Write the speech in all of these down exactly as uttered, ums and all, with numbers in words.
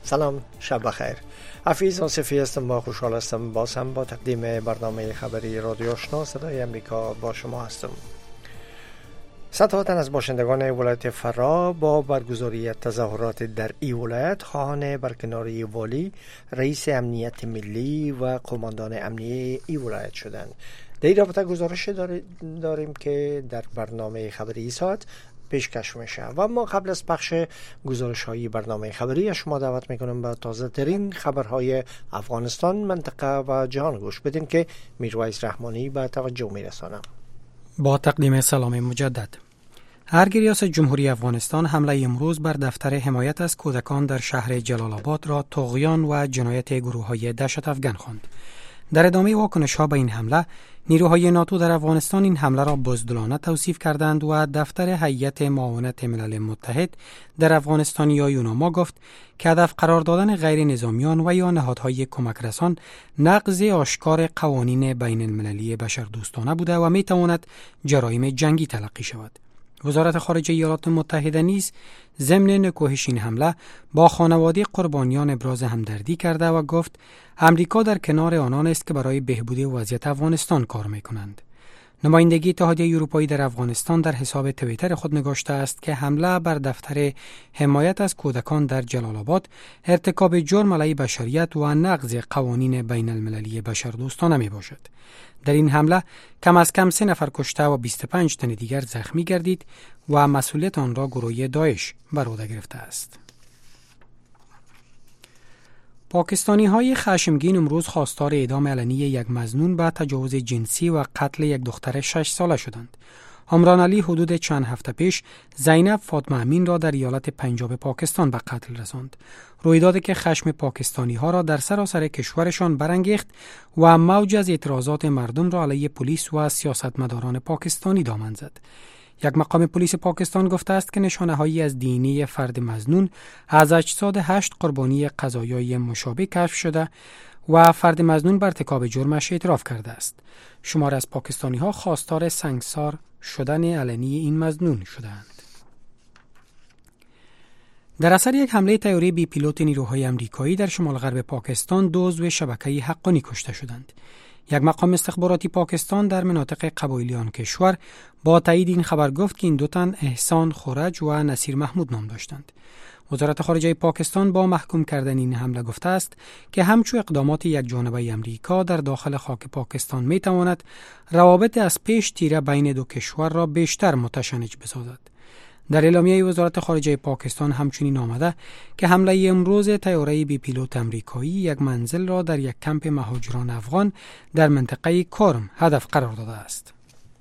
سلام، شب بخیر. حفیظ آصفی هستم و خوشحال هستم باز هم با تقدیم برنامه خبری رادیو آشنا صدای امریکا با شما هستم. صدها تن از باشندگان ولایت فرا با برگزاری تظاهرات در این ولایت خواهان برکناری والی، رئیس امنیت ملی و قماندان امنیه این ولایت شدند. در این رابطه گزارش داریم که در برنامه خبری ساعت پیشکش میشه و ما قبل از پخش گزارش های برنامه خبری شما دعوت میکنم به تازه ترین خبرهای افغانستان، منطقه و جهان گوش بدین که میرویس رحمانی به توجه میرسانم. با تقدیم سلام مجدد. ارگ ریاست جمهوری افغانستان حمله امروز بر دفتر حمایت از کودکان در شهر جلال آباد را طغیان و جنایت گروه‌های دهشت افکن خواند. در ادامه واکنش‌ها به این حمله، نیروهای ناتو در افغانستان این حمله را بزدلانه توصیف کردند و دفتر هیئت معاونت ملل متحد در افغانستان یا یوناما گفت که هدف قرار دادن غیر نظامیان و یا نهادهای کمک رسان نقض آشکار قوانین بین المللی بشردوستانه بوده و می تواند جرایم جنگی تلقی شود. وزارت خارجه ایالات متحده نیز ضمن نکوهش این حمله با خانواده قربانیان ابراز همدردی کرده و گفت امریکا در کنار آنان است که برای بهبود وضعیت افغانستان کار می‌کنند. نمایندگی اتحادیه اروپایی در افغانستان در حساب توییتر خود نگاشته است که حمله بر دفتر حمایت از کودکان در جلال آباد ارتکاب جرم علیه بشریت و نقض قوانین بین المللی بشردوستانه می باشد. در این حمله کم از کم سه نفر کشته و بیست و پنج تن دیگر زخمی گردید و مسئولیت آن را گروه داعش بر عهده گرفته است. پاکستانی های خشمگین امروز خواستار اعدام علنی یک مظنون به تجاوز جنسی و قتل یک دختر شش ساله شدند. حمران علی حدود چند هفته پیش زینب فاطمه امین را در ایالت پنجاب پاکستان به قتل رساند. رویدادی که خشم پاکستانی ها را در سراسر کشورشان برانگیخت و موج از اعتراضات مردم را علیه پلیس و سیاستمداران پاکستانی دامن زد. یک مقام پلیس پاکستان گفته است که نشانه‌هایی از دی ان ای فرد مظنون از اجساد هشت قربانی قضایای مشابه کشف شده و فرد مظنون بر ارتکاب جرمش اعتراف کرده است. شمار از پاکستانی‌ها خواستار سنگسار شدن علنی این مظنون شدند. در اثر یک حمله طیاره بی پیلوت نیروهای آمریکایی در شمال غرب پاکستان دو عضو شبکه حقانی کشته شدند. یک مقام استخباراتی پاکستان در مناطق قبایلی آن کشور با تایید این خبر گفت که این دو تن احسان خورج و نصیر محمود نام داشتند. وزارت خارجه پاکستان با محکوم کردن این حمله گفته است که همچو اقدامات یک جانبه امریکا در داخل خاک پاکستان می تواند روابط از پیش تیره بین دو کشور را بیشتر متشنج بسازد. در اعلامیه وزارت خارجه پاکستان همچنین آمده که حمله امروز طیاره بی پیلوت آمریکایی یک منزل را در یک کمپ مهاجران افغان در منطقه کرم هدف قرار داده است.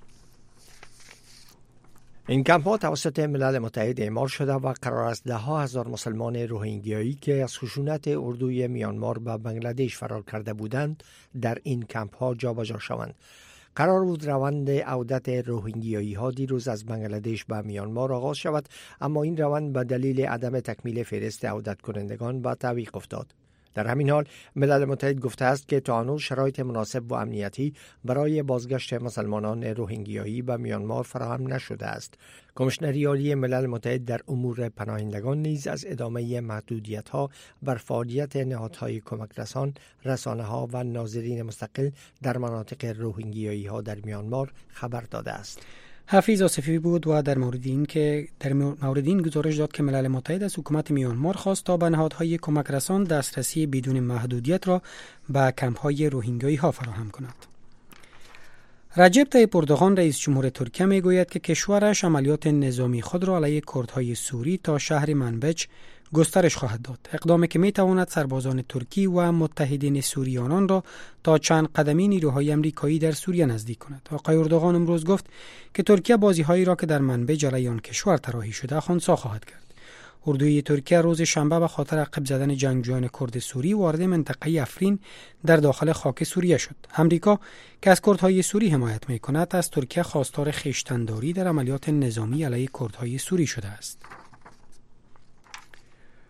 این کمپ ها توسط ملل متحد اعمار شده و قرار است ده ها هزار مسلمان روهینگیایی که از خشونت اردوی میانمار به بنگلادش فرار کرده بودند در این کمپ ها جابجا شوند. قرار بود روند عودت روهینگیایی ها دیروز از بنگلادش به میانمار آغاز شود، اما این روند به دلیل عدم تکمیل فهرست عودت کنندگان به تعویق افتاد. در همین حال ملل متحد گفته است که تا هنوز شرایط مناسب و امنیتی برای بازگشت مسلمانان روهینگیایی به میانمار فراهم نشده است. کمیشنر عالی ملل متحد در امور پناهندگان نیز از ادامه محدودیت‌ها بر فعالیت نهادهای کمک رسان، رسانه‌ها و ناظرین مستقل در مناطق روهینگیایی‌ها در میانمار خبر داده است. حفیظ آصفی بود و در مورد این که در مورد این گزارش داد که ملل متحد از حکومت میانمار خواست تا به نهادهای کمک رسان دسترسی بدون محدودیت را به کمپ‌های روهینگیایی ها فراهم کند. رجب طیب اردوغان رئیس جمهور ترکیه می گوید که کشورش عملیات نظامی خود را علیه کردهای سوری تا شهر منبج گسترش خواهد داد. اقدامی که می تواند سربازان ترکی و متحدین سوریانان را تا چند قدمی نیروهای آمریکایی در سوریه نزدیک کند. آقای اردوغان امروز گفت که ترکیه بازی‌هایی را که در منبج علیه آن کشور طراحی شده خنثی خواهد کرد. اردوی ترکیه روز شنبه به خاطر عقب زدن جنگجویان کرد سوری وارد منطقه افرین در داخل خاک سوریه شد. امریکا که از کردهای سوری حمایت می‌کند از ترکیه خواستار خویشتن‌داری در عملیات نظامی علیه کردهای سوری شده است.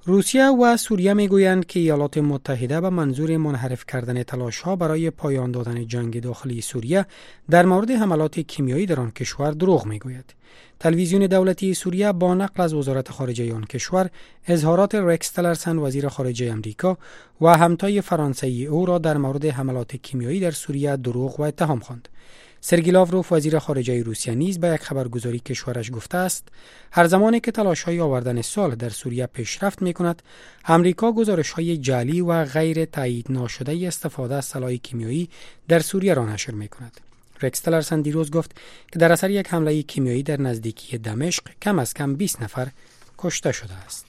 روسیه و سوریه میگویند که ایالات متحده به منظور منحرف کردن تلاش‌ها برای پایان دادن جنگ داخلی سوریه در مورد حملات کیمیایی در آن کشور دروغ میگوید. تلویزیون دولتی سوریه با نقل از وزارت خارجه آن کشور اظهارات رکس تلرسن وزیر خارجه آمریکا و همتای فرانسوی او را در مورد حملات کیمیایی در سوریه دروغ و اتهام خواند. سرگئی لاوروف وزیر خارجه روسیه نیز به یک خبرگزاری کشورش گفته است هر زمانی که تلاش‌های آوردن صلح در سوریه پیشرفت می‌کند، آمریکا گزارش‌های جعلی و غیر تایید ناشده استفاده از سلاح کیمیایی در سوریه را نشر می‌کند. رکس تلرسن دیروز گفت که در اثر یک حمله کیمیایی در نزدیکی دمشق کم از کم بیست نفر کشته شده است.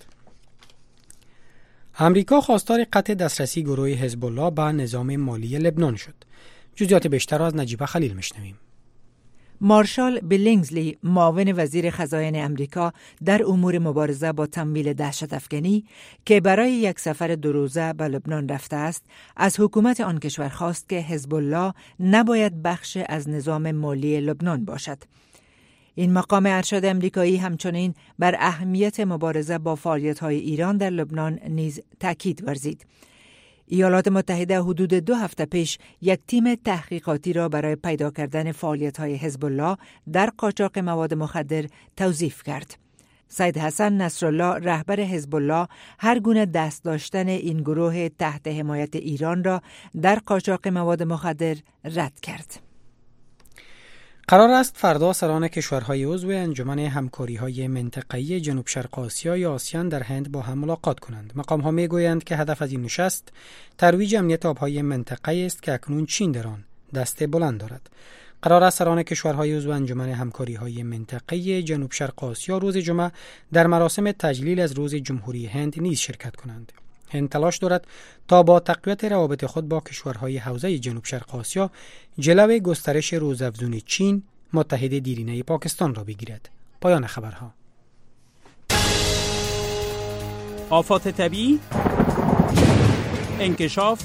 آمریکا خواستار قطع دسترسی گروه حزب الله به نظام مالی لبنان شد. جزئیات بیشتر از نجیبه خلیل میشنویم. مارشال بیلینگزلی، معاون وزیر خزاین امریکا در امور مبارزه با تمویل دهشت افکنی که برای یک سفر دو روزه به لبنان رفته است، از حکومت آن کشور خواست که حزب الله نباید بخش از نظام مالی لبنان باشد. این مقام ارشد امریکایی همچنین بر اهمیت مبارزه با فعالیت‌های ایران در لبنان نیز تاکید ورزید. ایالات متحده حدود دو هفته پیش یک تیم تحقیقاتی را برای پیدا کردن فعالیت‌های حزب الله در قاچاق مواد مخدر توظیف کرد. سید حسن نصرالله، رهبر حزب الله، هر گونه دست داشتن این گروه تحت حمایت ایران را در قاچاق مواد مخدر رد کرد. قرار است فردا سران کشورهای عضو انجمن همکاری‌های منطقه‌ای جنوب شرق آسیا یا آسیان در هند با هم ملاقات کنند. مقام‌ها می‌گویند که هدف از این نشست ترویج امنیت آب‌های منطقه‌ای است که اکنون چین در آن دست بلند دارد. قرار است سران کشورهای عضو انجمن همکاری‌های منطقه‌ای جنوب شرق آسیا روز جمعه در مراسم تجلیل از روز جمهوری هند نیز شرکت کنند. هند تلاش دارد تا با تقویت روابط خود با کشورهای حوزه جنوب شرق آسیا جلوی گسترش روزافزون چین، متحد دیرینه پاکستان را بگیرد. پایان خبرها. آفات طبیعی، انکشاف،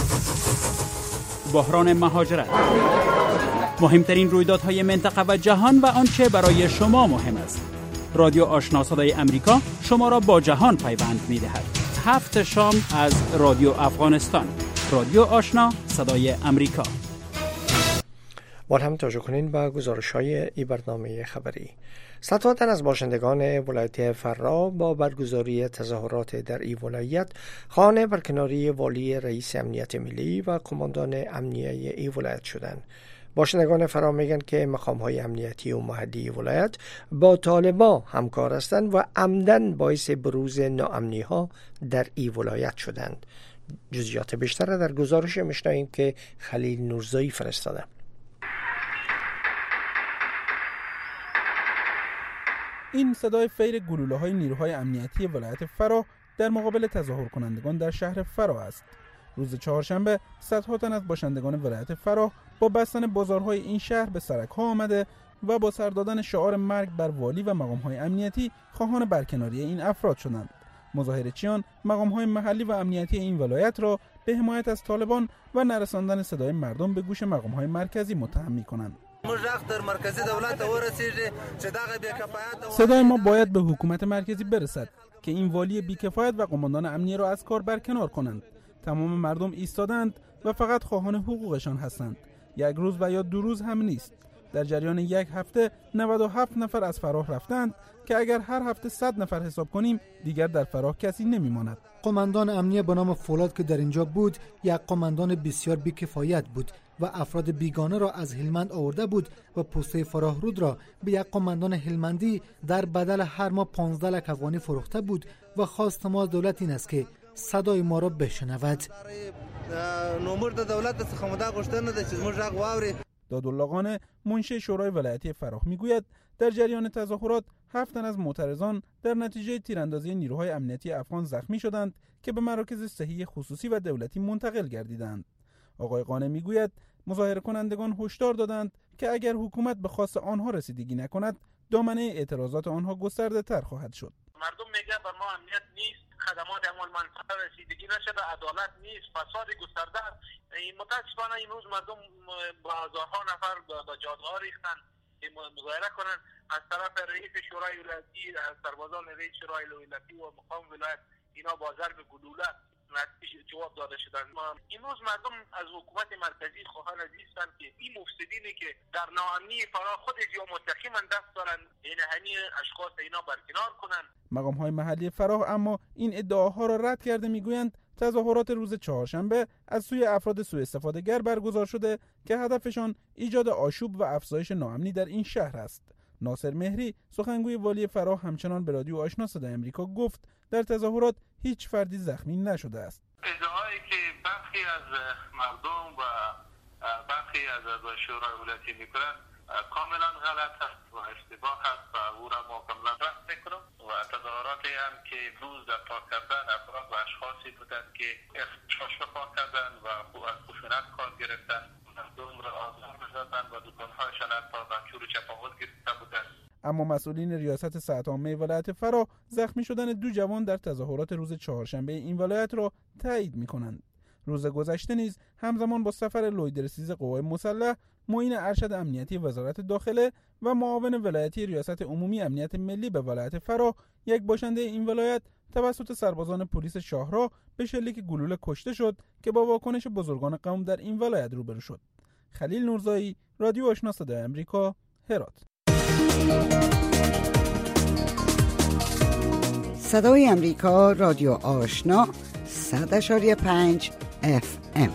بحران مهاجرت، مهمترین رویدادهای منطقه و جهان و آنچه برای شما مهم است. رادیو آشنا صدای امریکا شما را با جهان پیوند می‌دهد. هفت شام از رادیو افغانستان. رادیو آشنا صدای امریکا. با هم توجه کنین به گزارش‌های این برنامه خبری. صدها تن از باشندگان ولایت فرا با برگزاری تظاهرات در این ولایت خانه برکناری والی رئیس امنیت ملی و کماندان امنیه این ولایت شدند. باشندگان فرا میگن که مقام‌های امنیتی و محلی ولایت با طالبان همکار هستند و عمدن باعث بروز ناامنی‌ها در این ولایت شدند. جزئیات بیشتر در گزارش میشنویم که خلیل نورزایی فرستاده. این صدای فیر گلوله‌های نیروهای امنیتی ولایت فرا در مقابل تظاهر کنندگان در شهر فرا است. روز چهارشنبه صدها تن از باشندگان ولایت فرا با بستن بازارهای این شهر به سرک‌ها آمده و با سر دادن شعار مرگ بر والی و مقام‌های امنیتی خواهان برکناری این افراد شدند. مظاهرچیان مقام‌های محلی و امنیتی این ولایت را به حمایت از طالبان و نرساندن صدای مردم به گوش مقام‌های مرکزی متهم می‌کنند. صدای ما باید به حکومت مرکزی برسد که این والی بی‌کفایت و قماندان امنیه را از کار برکنار کنند. تمام مردم ایستادند و فقط خواهان حقوقشان هستند. یک روز و یا دو روز هم نیست. در جریان یک هفته نود و هفت نفر از فراه رفتند که اگر هر هفته صد نفر حساب کنیم دیگر در فراه کسی نمیماند. قماندان امنیه به نام فولاد که در اینجا بود یک قماندان بسیار بی‌کفایت بود و افراد بیگانه را از هلمند آورده بود و پوسته فراه رود را به یک قماندان هلمندی در بدل هر ماه پانزده لک افغانی فروخته بود و خواست ما از دولت این است که صدای ما را بشنود. دادالله قانع منشی شورای ولایتی فراه میگوید در جریان تظاهرات هفت تن از معترضان در نتیجه تیراندازی نیروهای امنیتی افغان زخمی شدند که به مراکز صحی خصوصی و دولتی منتقل گردیدند. آقای قانع میگوید مظاهره کنندگان هشدار دادند که اگر حکومت به خواست آنها رسیدگی نکند دامنه اعتراضات آنها گسترده تر خواهد شد. مردم میگه بر ما امنیت نیست، خدمات عمل منفعه رسیدگی نشده، عدالت نیست، فساد گسترده است. متاسفانه امروز مردم با هزارها نفر به جاده‌ها ریختن که مظاهره کنند. از طرف رئیس شورای ولایتی، از سربازان رئیس شورای ولایتی و مقام ولایت اینا با ضرب گلوله جواب داده شدند. امروز مردم از حکومت مرکزی خواهان عزیزند که این مفسدینی که در ناامنی فراه خود یا متقیما دست دارند این همه اشخاص اینا برکنار کنند. مقام های محلی فراه اما این ادعاها را رد کرده، میگویند تظاهرات روز چهارشنبه از سوی افراد سوء استفاده گر برگزار شده که هدفشان ایجاد آشوب و افزایش ناامنی در این شهر است. ناصر مهری سخنگوی والی فراه همچنان به رادیو آشنا صدای آمریکا گفت در تظاهرات هیچ فردی زخمی نشده است. ادعایی که برخی از مردم و برخی از اعضای شورای ولایتی میکنند کاملا غلط است و اشتباه است و او را ما کاملا رد میکنم و تظاهراتی هم که امروز در پاک کردن افراد و اشخاصی بودند که اختشاش را پاک کردن و از خشونت کار گرفتن، مردم را آزار می‌دادن و دکان‌هایشان حتی با چور و چپاول گرفته بودند. اما مسئولین ریاست صحت عامه ولایت فراه زخمی شدن دو جوان در تظاهرات روز چهارشنبه این ولایت را تایید می‌کنند. روز گذشته نیز همزمان با سفر لویدرسیز قوای مسلح، معین ارشد امنیتی وزارت داخله و معاون ولایتی ریاست عمومی امنیت ملی به ولایت فراه، یک باشنده این ولایت توسط سربازان پلیس شاهراه به شلیک گلوله کشته شد که با واکنش بزرگان قوم در این ولایت روبرو شد. خلیل نورزایی، رادیو آشنا صدای آمریکا، هرات. صدای آمریکا، رادیو آشنا، صد اشاری پنج اف ام.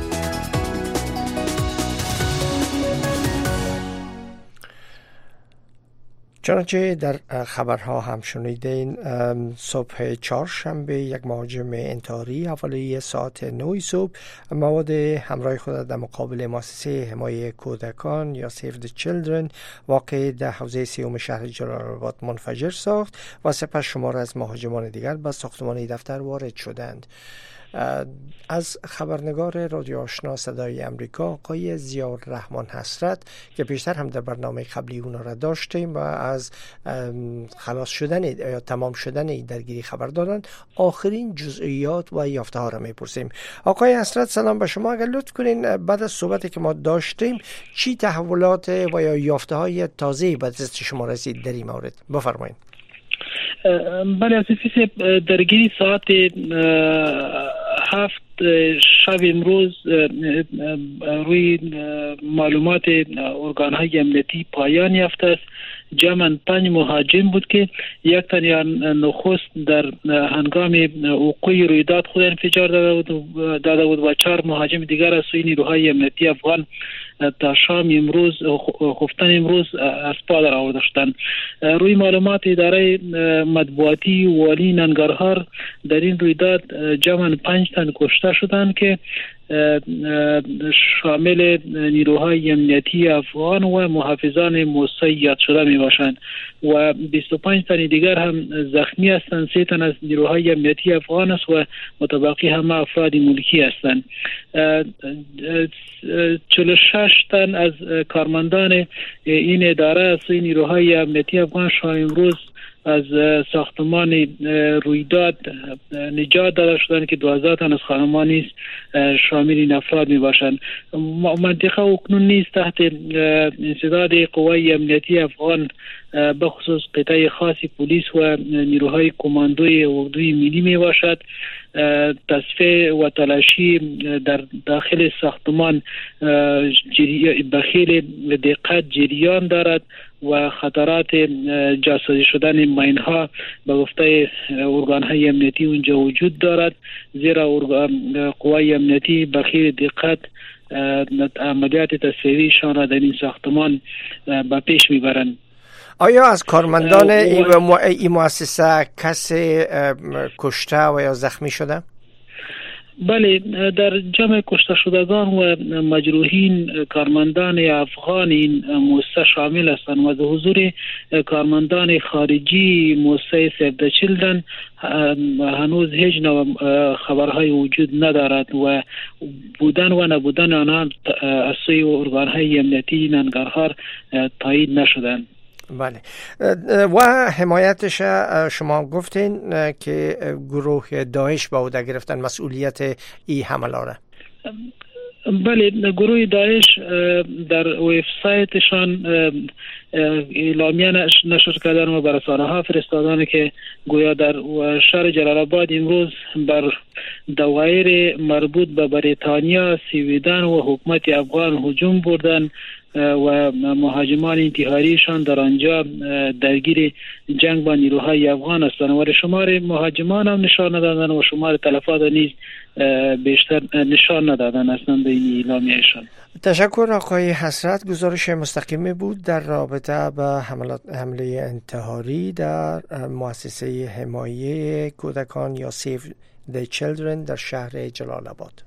چنانچه در خبرها هم شنیدین، صبح چهارشنبه یک مهاجم انتحاری حوالی ساعت نه صبح مواد همراه خود در مقابل مؤسسه حمایت کودکان یا Save the Children واقع در حوزه سیوم شهر جلال آباد منفجر ساخت و سپس شمار از مهاجمان دیگر به ساختمان دفتر وارد شدند. از خبرنگار رادیو آشنا صدای آمریکا آقای ضیاءالرحمن حسرت که پیشتر هم در برنامه قبلی اونا را داشتیم و از خلاص شدن یا تمام شدن این درگیری خبر دادن، آخرین جزئیات و یافته ها را میپرسیم. آقای حسرت سلام به شما. اگر لطف کنین بعد از صحبتی که ما داشتیم چی تحولات و یا یافته های تازه به دست شما رسید در این مورد؟ بفرمایید. بله عزیزی، درگیری ساعت هفت شب امروز روی معلومات ارگان‌های امنیتی پایان یافته است. جمعاً پنج مهاجم بود که یک تن یا نخست در هنگام وقوع رویداد خود انفجار داده بود, داده بود و چهار مهاجم دیگر از سوی نیروهای امنیتی افغان تا شام امروز خفتن امروز از پا در آورده شدند. روی معلومات اداره مطبوعاتی والی ننگرهار در این رویداد جمعاً پنج تن کشته شدند که شامل نیروهای امنیتی افغان و محافظان مسیّد شده می باشند و بیست و پنج تن دیگر هم زخمی هستند. سه تن از نیروهای امنیتی افغان است و متبقی همه افراد ملکی هستند. چهل و شش تن از کارمندان این اداره از نیروهای امنیتی افغان شام امروز از ساختمان رویداد نجات داده شدند که دوازده تن از خانمان نیز شامل این افراد می باشند. منطقه اکنون نیز تحت انسداد قوای امنیتی افغان به خصوص قطعه خاصی پلیس و نیروهای کماندوی اردوی ملی می باشد. تصفیه و تلاشی در داخل ساختمان بخیل دقت جریان دارد و خطرات جاسوسی شدن ماین‌ها به گفته ارگان‌های امنیتی اونجا وجود دارد، زیرا قوای امنیتی بخیل دقت عملیات تصفیه‌شان را در این ساختمان به پیش میبرند. آیا از کارمندان این مؤسسه کسی کشته و یا زخمی شده؟ بله، در جمع کشته شدگان و مجروحین کارمندان افغان این مؤسسه شامل هستند و در حضور کارمندان خارجی مؤسسه Save the Children هنوز هیچ نوع خبرهای وجود ندارد و بودن و نبودن آنها از سوی ارگان‌های امنیتی ننگرهار تایید نشدند. بله، و حمایتش شما گفتین که گروه داعش با عهده گرفتن مسئولیت این حمله را. بله، گروه داعش در وبسایتشان اعلامیه نشر کردن و بر رسانه ها فرستادن که گویا در شهر جلال آباد امروز بر دوایر مربوط به بریتانیا، سویدن و حکومت افغان هجوم بردن و مهاجمان انتحاریشان در آنجا درگیر جنگ با نیروهای افغان هستند و شمار مهاجمان هم نشان ندادن و شمار تلفات نیز بیشتر نشان ندادن اصلا به این اعلامیهشان. تشکر آقای حسرت. گزارش مستقیمی بود در رابطه با حمله انتحاری در مؤسسه حمایه کودکان یا Save the Children در شهر جلال آباد.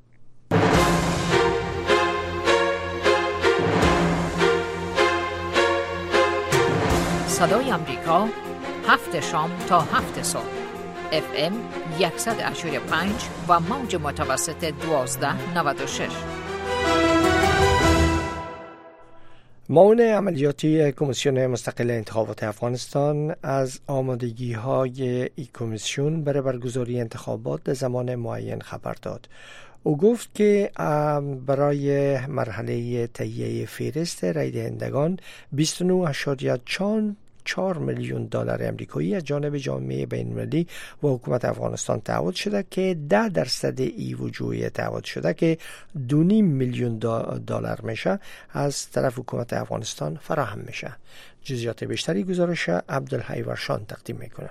صدای امریکا، هفت شام تا هفت صبح، اف ام صد و پنج و موج متوسط دوازده نود و شش. معاون عملیاتی کمیسیون مستقل انتخابات افغانستان از آمادگی های این کمیسیون برای برگزاری انتخابات در زمان معین خبر داد. او گفت که برای مرحله تهیه فهرست رای دهندگان بیست و نه ممیز چهار میلیون دلار آمریکایی از جانب جامعه بین‌المللی و حکومت افغانستان تعهد شده که ده درصد ای وجوه تعهد شده که دو و نیم میلیون دلار میشه از طرف حکومت افغانستان فراهم میشه. جزئیات بیشتری گزارش عبدالحی ورشان تقدیم میکنه.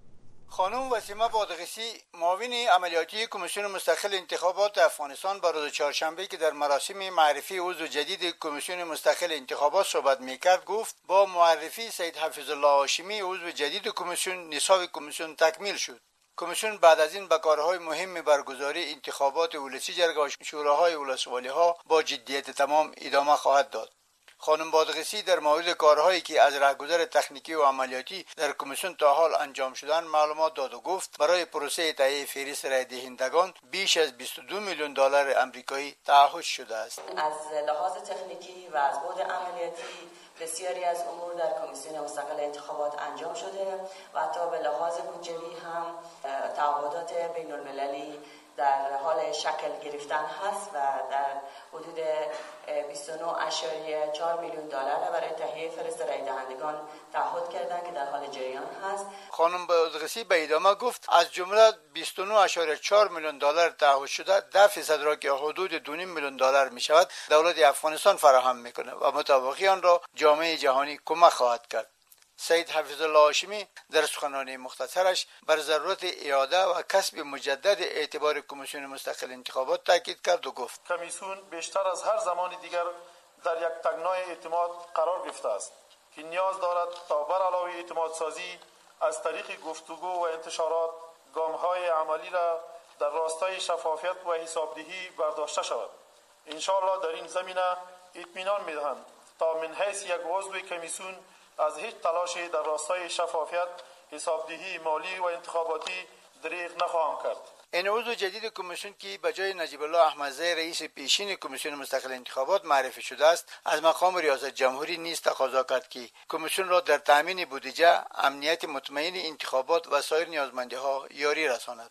خانم وسیمه بادغیسی، معاون عملیاتی کمیسیون مستقل انتخابات افغانستان، با روز چهارشنبه که در مراسم معرفی عضو جدید کمیسیون مستقل انتخابات صحبت میکرد گفت با معرفی سید حفیظ الله هاشمی عضو جدید کمیسیون، نصاب کمیسیون تکمیل شد. کمیسیون بعد از این به کارهای مهم برگزاری انتخابات ولسی، جرگه شوراهای ولسوالی‌ها با جدیت تمام ادامه خواهد داد. خانم بادغیسی در مورد کارهایی که از راهگذر تکنیکی و عملیاتی در کمیسیون تا حال انجام شدن معلومات داد و گفت برای پروسه تهیه فهرست رای دهندگان بیش از بیست و دو میلیون دلار آمریکایی تعهد شده است. از لحاظ تکنیکی و از بعد عملیاتی بسیاری از امور در کمیسیون مستقل انتخابات انجام شده و حتی به لحاظ بودجه‌ای هم تعهدات بین المللی در حال شکل گرفتن هست و در حدود بیست و نه ممیز چهار میلیون دلار برای تهیه فهرست رای دهندگان تعهد کردند که در حال جریان هست. خانم بادغیسی به ادامه گفت از جمله بیست و نه ممیز چهار میلیون دلار تعهد شده، ده درصد را که حدود دو و نیم میلیون دلار می شود دولت افغانستان فراهم میکنه و مطابقی آن را جامعه جهانی کمک خواهد کرد. سید حفیظ الله هاشمی در سخنرانی مختصرش بر ضرورت اعاده و کسب مجدد اعتبار کمیسیون مستقل انتخابات تاکید کرد و گفت کمیسیون بیشتر از هر زمان دیگر در یک تنگنای اعتماد قرار گرفته است که نیاز دارد تا بر علاوه اعتماد سازی از طریق گفتگو و انتشارات گام‌های عملی را در راستای شفافیت و حسابدهی برداشته شود. انشاءالله در این زمینه اطمینان می‌دهم تا من حیث یک عضو کمیسیون از هیچ تلاشی در راستای شفافیت، حسابدهی مالی و انتخاباتی دریغ نخواهم کرد. این عضو جدید کمیسیون که به جای نجیب الله احمدزی رئیس پیشین کمیسیون مستقل انتخابات معرفی شده است، از مقام ریاست جمهوری نیز تقاضا کرد که کمیسیون را در تامین بودجه، امنیت مطمئن انتخابات و سایر نیازمندی‌ها یاری رساند.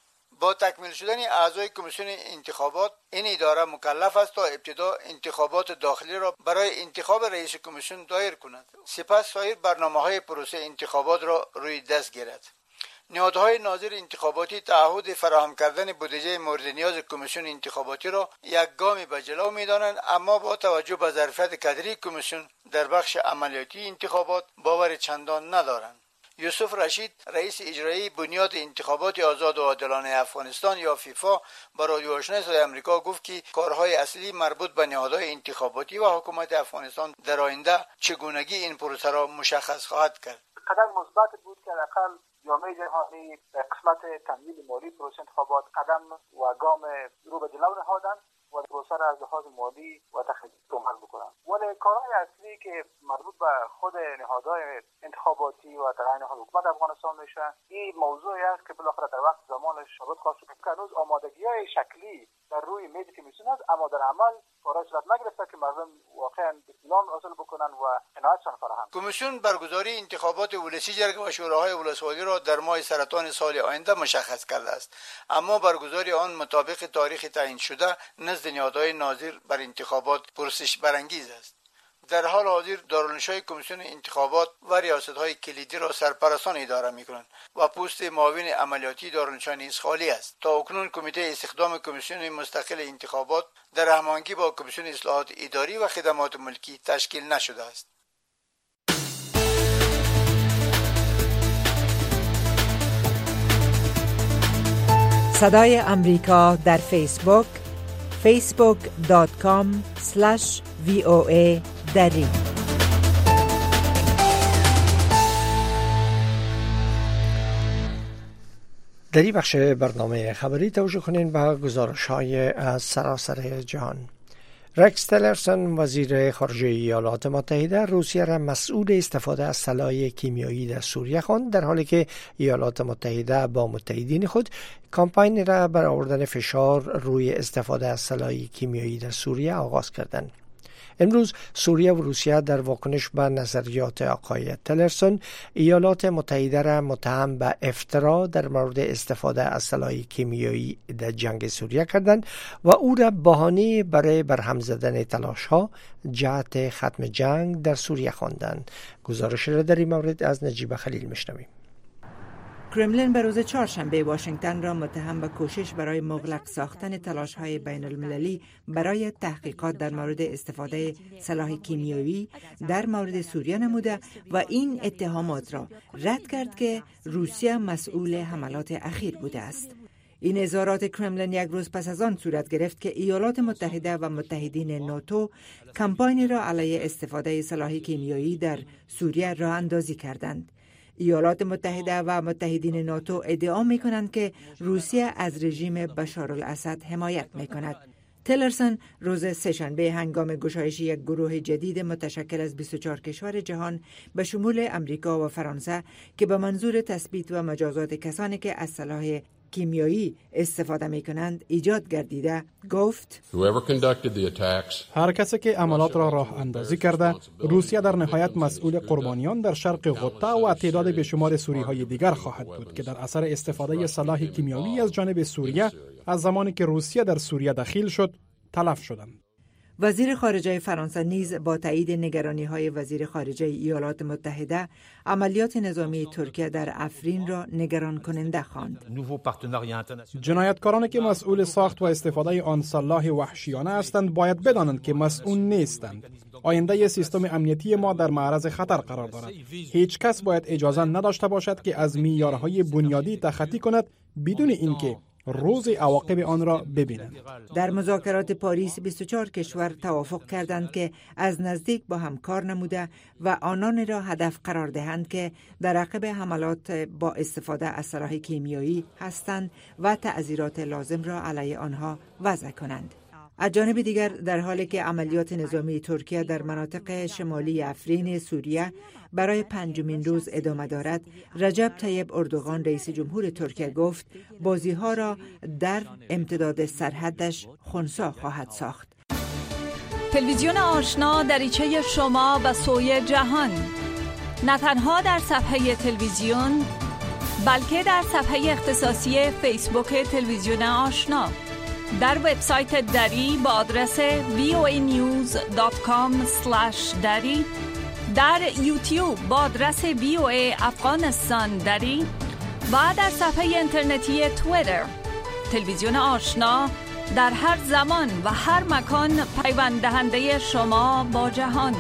با تکمیل شدن اعضای کمیسیون انتخابات، این اداره مکلف است تا ابتدا انتخابات داخلی را برای انتخاب رئیس کمیسیون دایر کند. سپس سایر برنامه‌های پروسه انتخابات را روی دست گیرد. نهادهای ناظر انتخاباتی تعهد فراهم کردن بودجه مورد نیاز کمیسیون انتخاباتی را یک گام به جلو می‌دانند، اما با توجه به ظرفیت کادری کمیسیون در بخش عملیاتی انتخابات باور چندان ندارند. یوسف رشید، رئیس اجرایی بنیاد انتخابات آزاد و عادلانه افغانستان یا فیفا، با رادیو آشنا صدای آمریکا گفت که کارهای اصلی مربوط به نهادهای انتخاباتی و حکومت افغانستان در آینده چگونگی این پروسه را مشخص خواهد کرد. قدم مثبت بود که حداقل جامعه جهانی در قسمت تمویل مالی پروسه انتخابات قدم و گام رو به جلو نهادند و پروسه را از لحاظ مالی و تخریبی کمک بکنند. ولی کارهای اصلی که مربوط به خود نهادهای انتخاباتی و در عین حال حکومت افغانستان میشه، این موضوعی است که بالاخره در وقت زمانش ثابت خواهد شد که هنوز آمادگی‌های شکلی در روی میز کمیسیون است، اما در عمل کارا صورت نگرفته که مردم واقعا اطمینان حاصل بکنن و قناعتشان فراهم. کمیسیون برگزاری انتخابات ولسی جرگه و شوراهای ولسوالی را در ماه سرطان سال آینده مشخص کرده است، اما برگزاری آن مطابق تاریخ تعیین شده نزد نهادهای ناظر بر انتخابات پرسش برانگیز است. در حال حاضر دارالنشای کمیسیون انتخابات و ریاست‌های کلیدی را سرپرستان اداره می‌کنند و پست معاون عملیاتی دارالنشا نیز خالی است. تا اکنون کمیته استخدام کمیسیون مستقل انتخابات در هماهنگی با کمیسیون اصلاحات اداری و خدمات ملکی تشکیل نشده است. صدای امریکا در فیسبوک فیسبوک دات کام اسلش وی او ای دری. در این بخش برنامه خبری توجه کنین به گزارش‌های از سراسر جهان. رکس تلرسون وزیر خارجه ایالات متحده روسیه را مسئول استفاده از سلاح کیمیایی در سوریه خواند، در حالی که ایالات متحده با متحدین خود کمپاین را بر آوردن فشار روی استفاده از سلاح کیمیایی در سوریه آغاز کردند. امروز سوریه و روسیه در واکنش به نظریات آقای تلرسون ایالات متحده را متهم به افترا در مورد استفاده از سلاح کیمیایی در جنگ سوریه کردند و او را بهانه برای برهم زدن تلاش‌ها جهت ختم جنگ در سوریه خواندند. گزارش را در این مورد از نجیب خلیل میشنویم. کرملین به روز چهارشنبه واشنگتن را متهم به کوشش برای مغلق ساختن تلاش‌های بین المللی برای تحقیقات در مورد استفاده سلاح کیمیایی در مورد سوریه نموده و این اتهامات را رد کرد که روسیه مسئول حملات اخیر بوده است. این اظهارات کرملین یک روز پس از آن صورت گرفت که ایالات متحده و متحدین ناتو کمپاینی را علیه استفاده سلاح کیمیایی در سوریه راه اندازی کردند. ایالات متحده و متحدین ناتو ادعا می کنند که روسیه از رژیم بشارالاسد حمایت می کند. تلرسون روز سه‌شنبه هنگام گشایش یک گروه جدید متشکل از بیست و چهار کشور جهان به شمول امریکا و فرانسه که به منظور تثبیت و مجازات کسانی که از سلاح کیمیایی استفاده می کنند ایجاد گردیده گفت هر کسی که عملات را راه اندازی کرده روسیه در نهایت مسئول قربانیان در شرق غوطه و تعداد بیشمار سوری های دیگر خواهد بود که در اثر استفاده سلاح کیمیایی از جانب سوریه از زمانی که روسیه در سوریه دخیل شد تلف شدند. وزیر خارجه فرانسه نیز با تایید نگرانی‌های وزیر خارجه ایالات متحده عملیات نظامی ترکیه در افرین را نگران کننده خواند. جنایتکارانی که مسئول ساخت و استفاده آن سلاح وحشیانه هستند باید بدانند که مسئول نیستند. آینده سیستم امنیتی ما در معرض خطر قرار دارد. هیچ کس باید اجازه نداشته باشد که از معیارهای بنیادی تخطی کند بدون اینکه روز عواقب آن را ببینند. در مذاکرات پاریس بیست و چهار کشور توافق کردند که از نزدیک با هم کار نموده و آنان را هدف قرار دهند که در عقب حملات با استفاده از سلاح کیمیایی هستند و تعزیرات لازم را علیه آنها وضع کنند. از جانب دیگر در حالی که عملیات نظامی ترکیه در مناطق شمالی افرین سوریه برای پنجمین روز ادامه دارد، رجب طیب اردوغان رئیس جمهور ترکیه گفت بازی‌ها را در امتداد سرحدش خنثی خواهد ساخت. تلویزیون آشنا دریچه شما به سوی جهان، نه تنها در صفحه تلویزیون بلکه در صفحه اختصاصی فیسبوک تلویزیون آشنا، در وبسایت دری با آدرس وی او ای نیوز دات کام اسلش دری، در یوتیوب با آدرس وی او ای افغانستان دری و در صفحه اینترنتی توییتر. تلویزیون آشنا در هر زمان و هر مکان پیوند دهنده شما با جهان.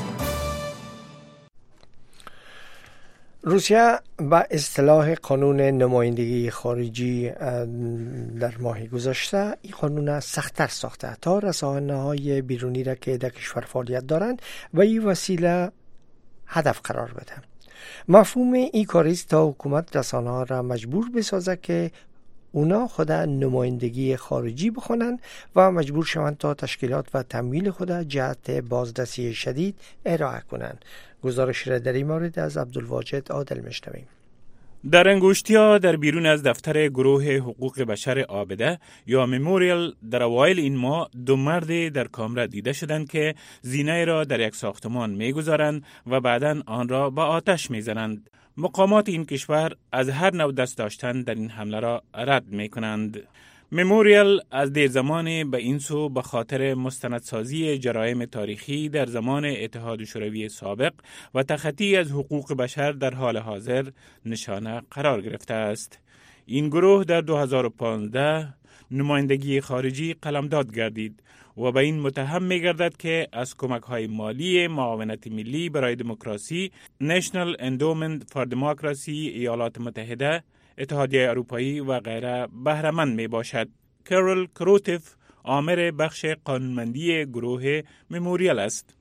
روسیه با اصطلاح قانون نمایندگی خارجی در ماه گذشته این قانون سخت‌تر ساخته تا رسانه‌های بیرونی را که در کشور فعالیت دارند و این وسیله هدف قرار بده. مفهوم این کاریست تا حکومت رسانه‌ها را مجبور بسازه که اونا خود نمایندگی خارجی بخونن و مجبور شوند تا تشکیلات و تمویل خود جهت بازرسی شدید ارائه کنند. گزارش را در این مورد از عبدالواجد عادل میشنویم. در انگشتیا در بیرون از دفتر گروه حقوق بشر عابده یا مموریال در اوایل این ماه دو مرد در کامره دیده شدند که زینه را در یک ساختمان میگذارند و بعداً آن را با آتش میزنند. مقامات این کشور از هر نوع دست داشتن در این حمله را رد میکنند. مموریال از دیر زمان به این سو به خاطر مستندسازی جرایم تاریخی در زمان اتحاد شوروی سابق و تخطی از حقوق بشر در حال حاضر نشانه قرار گرفته است. این گروه در دو هزار و پانزده نمایندگی خارجی قلمداد گردید و به این متهم می گردد که از کمک‌های مالی معاونت ملی برای دموکراسی National Endowment for Democracy ایالات متحده، اتحادیه اروپایی و غیره بهره‌مند می باشد. کارول کروتف آمر بخش قانونمندی گروه مموریال است.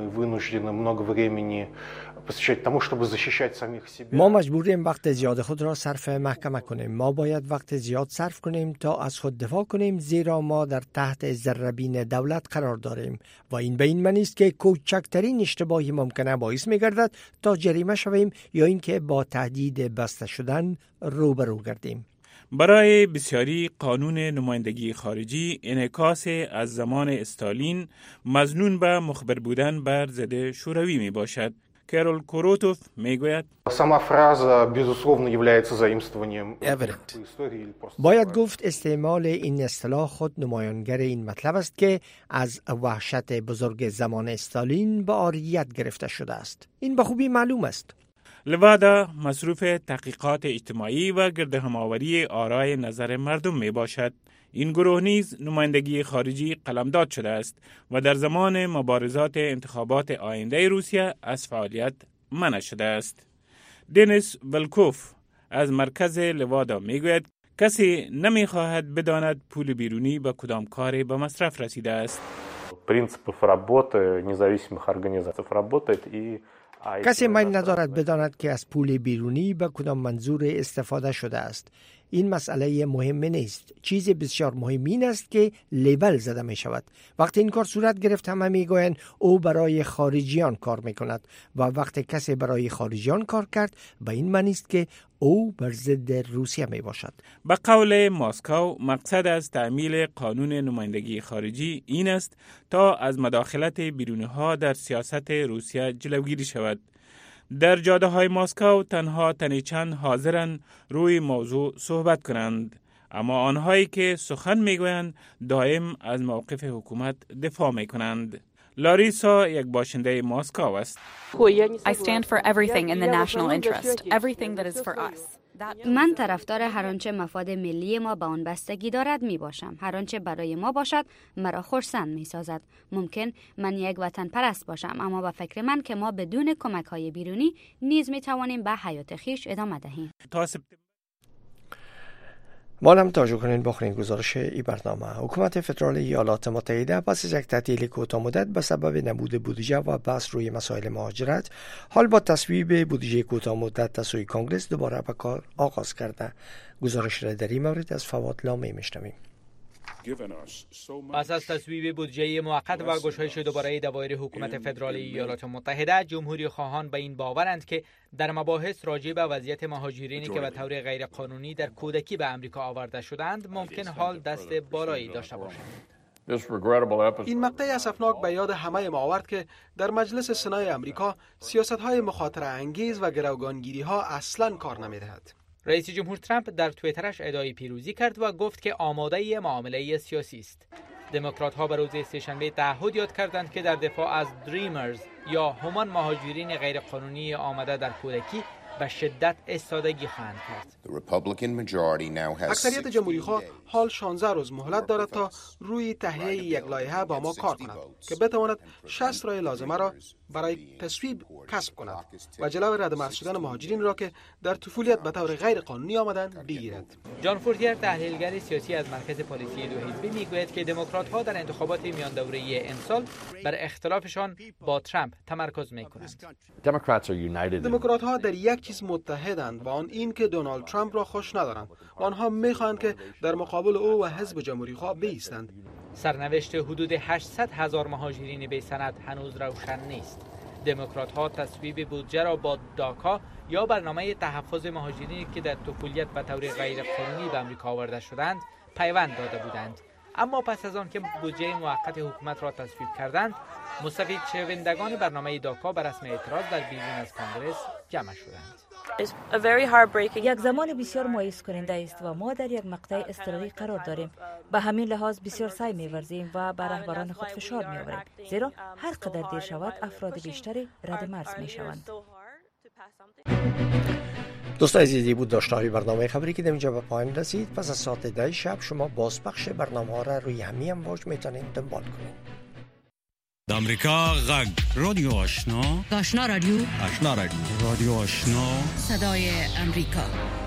ما مجبوریم وقت زیاد خود را صرف محکمه کنیم. ما باید وقت زیاد صرف کنیم تا از خود دفاع کنیم، زیرا ما در تحت ذره‌بین دولت قرار داریم و این به این معنی است که کوچکترین اشتباهی ممکنه باعث می‌گردد تا جریمه شویم یا اینکه با تهدید بسته شدن روبرو گردیم. برای بسیاری قانون نمایندگی خارجی انعکاس از زمان استالین مظنون به مخبر بودن بر ضد شوروی می باشد. کارول کوروتوف می گوید باید گفت استعمال این اصطلاح خود نمایانگر این مطلب است که از وحشت بزرگ زمان استالین به عاریت گرفته شده است. این به خوبی معلوم است. لوادا مصروف تحقیقات اجتماعی و گردهم‌آوری آرای نظر مردم می باشد. این گروه نیز نمایندگی خارجی قلمداد شده است و در زمان مبارزات انتخابات آینده روسیه از فعالیت منع شده است. دنیس ولکوف از مرکز لوادا می گوید کسی نمی خواهد بداند پول بیرونی به کدام کاری به مصرف رسیده است. принципов работы независимых организаций работает и کسی میل ندارد بداند که از پول بیرونی به کدام منظور استفاده شده است. این مسئله مهم نیست. چیز بسیار مهم این است که لیبل زده می شود. وقتی این کار صورت گرفت همه می گویند او برای خارجیان کار می کند و وقتی کسی برای خارجیان کار کرد به این معنی است که او بر ضد روسیه می باشد. به قول مسکو مقصد از تعمیل قانون نمایندگی خارجی این است تا از مداخلت بیرونی ها در سیاست روسیه جلوگیری شود. در جاده های مسکو تنها تنی چند حاضرن روی موضوع صحبت کنند، اما آنهایی که سخن میگویند دائم از موقف حکومت دفاع میکنند. لاریسا یک باشنده مسکو است. I stand for everything in the national interest, everything that is for us. من طرفدار هر آنچه مفاد ملی ما به آن بستگی دارد می باشم. هر آنچه برای ما باشد مرا خرسند می سازد. ممکن من یک وطن پرست باشم، اما با فکر من که ما بدون کمک های بیرونی نیز می توانیم به حیات خیش ادامه دهیم. مالم توجه کنین بخورین گزارش ای برنامه. حکومت فدرال ایالات متحده پس از یک تعطیل کوتاه مدت به سبب نبود بودجه و بحث روی مسائل مهاجرت حال با تصویب بودجه کوتاه مدت از سوی کنگره دوباره به کار آغاز کرده. گزارش را در این مورد از فواد لامی میشنویم. پس از تصویب بودجه موقت و گشایش دوباره دوایر حکومت فدرال ایالات متحده، جمهوری خواهان به این باورند که در مباحث راجع به وضعیت مهاجرینی که به طور غیر قانونی در کودکی به امریکا آورده شدند ممکن حال دست بالایی داشته باشند. این مقطع اسفناک به یاد همه ما آورد که در مجلس سنای امریکا سیاست‌های مخاطره انگیز و گروگانگیری‌ها اصلاً کار نمی‌دهد. رئیس جمهور ترامپ در توییترش ادعای پیروزی کرد و گفت که آماده معامله سیاسی است. دموکرات‌ها به روز سه‌شنبه تعهد یاد کردند که در دفاع از دریمرز یا همان مهاجرین غیرقانونی آمده در کودکی به شدت ایستادگی خواهند کرد. اکثریت جمهوری‌خواه حال شانزده روز مهلت دارد تا روی تهیه یک لایحه با ما کار کند که بتواند شصت رای لازمه را برای تصویب کسب کند و جلو ردمرز شدن مهاجرین را که در طفولیت به طور غیر قانونی آمدند بگیرد. جان فورتیر تحلیلگر سیاسی از مرکز پالیسی دو حزبی میگوید که دموکرات‌ها در انتخابات میان دوره‌ای امسال بر اختلافشان با ترامپ تمرکز می‌کنند. دموکرات‌ها در یک چیز متحدند و آن این که دونالد ترامپ را خوش ندارند و آنها می‌خواهند که در مقابل او و حزب جمهوری‌خواه بایستند. سرنوشت حدود هشتصد هزار مهاجرین بی سند هنوز روشن نیست. دموکرات‌ها تصویب بودجه را با داکا یا برنامه تحفظ مهاجرینی که در طفولیت و طور غیر قانونی به آمریکا آورده شدند پیوند داده بودند. اما پس از آن که بودجه موقت حکومت را تصویب کردند، مستفید شوندگان برنامه داکا بر رسم اعتراض در بیرون از کانگرس جمع شدند. یک زمان بسیار مایوس کننده است و ما در یک مقطع اضطراری قرار داریم. به همین لحاظ بسیار سعی می‌ورزیم و بر رهبران خود فشار می‌آوریم، زیرا هر قدر دیر شود افراد بیشتری رد مرز می‌شوند. دوستان عزیزی بود داشته‌های برنامه خبری که در اینجا به پایان رسید. پس از ساعت ده شب شما بازپخش برنامه‌ها را روی همین امواج میتونید دنبال کنید. آمریکا غږ رادیو آشنا آشنا رادیو آشنا رادیو رادیو آشنا صدای امریکا.